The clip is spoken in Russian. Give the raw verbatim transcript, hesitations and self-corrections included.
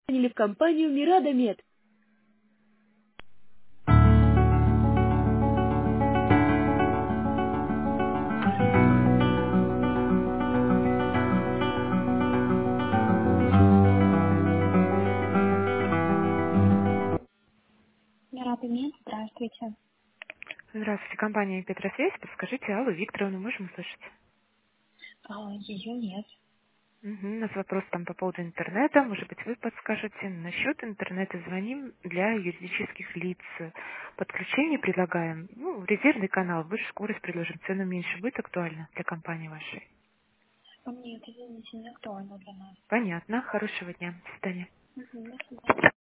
или в компанию Мирада Мед. Рада иметь. Здравствуйте. Здравствуйте, компания Петросвязь. Подскажите, Аллу Викторовну можем услышать? А, ее нет. Мгм, у нас вопрос там по поводу интернета. Может быть, вы подскажете. Насчет интернета звоним для юридических лиц. Подключение предлагаем. Ну, резервный канал, выше скорость предложим, цену меньше. Будет актуально для компании вашей? А, Нет, извините, не актуально для нас. Понятно. Хорошего дня. До свидания. Мгм, до свидания.